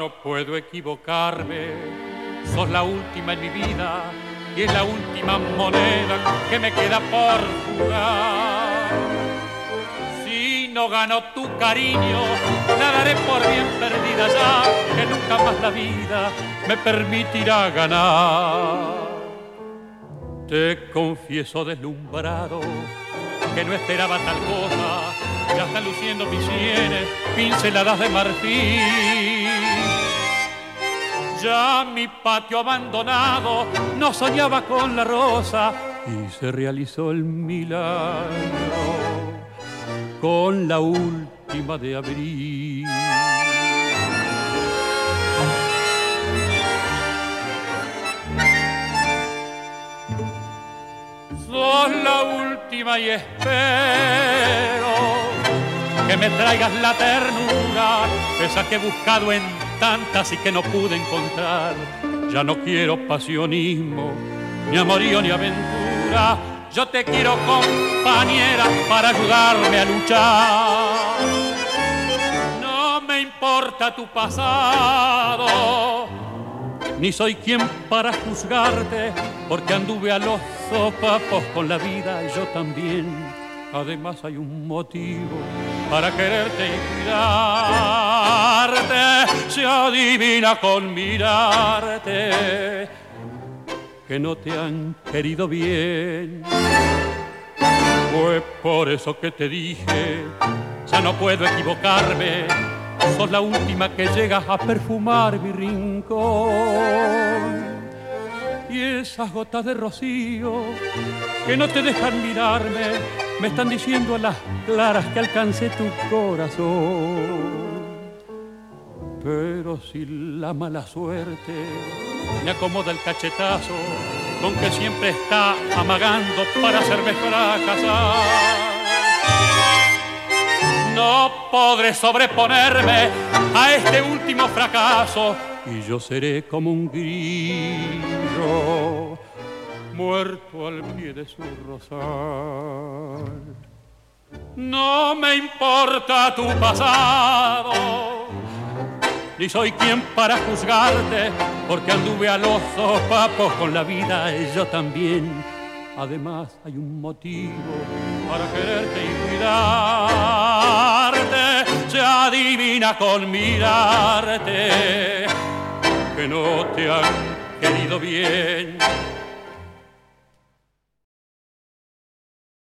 no puedo equivocarme. Sos la última en mi vida y es la última moneda que me queda por jugar. Si no gano tu cariño, la daré por bien perdida ya, que nunca más la vida me permitirá ganar. Te confieso deslumbrado que no esperaba tal cosa, ya están luciendo mis sienes pinceladas de marfil. Ya mi patio abandonado no soñaba con la rosa y se realizó el milagro con la última de abril. Sos la última y espero que me traigas la ternura, esa que he buscado en tantas y que no pude encontrar. Ya no quiero pasionismo, ni amorío ni aventura. Yo te quiero compañera para ayudarme a luchar. No me importa tu pasado, ni soy quien para juzgarte, porque anduve a los sopapos con la vida y yo también. Además hay un motivo para quererte y cuidarte. Se adivina con mirarte que no te han querido bien. Fue por eso que te dije, ya no puedo equivocarme. Sos la última que llega a perfumar mi rincón. Y esas gotas de rocío que no te dejan mirarme me están diciendo a las claras que alcancé tu corazón. Pero si la mala suerte me acomoda el cachetazo con que siempre está amagando para hacerme fracasar, no podré sobreponerme a este último fracaso y yo seré como un grillo muerto al pie de su rosal. No me importa tu pasado, ni soy quien para juzgarte, porque anduve a los sopapos con la vida y yo también. Además hay un motivo para quererte y cuidarte. Se adivina con mirarte que no te han querido bien.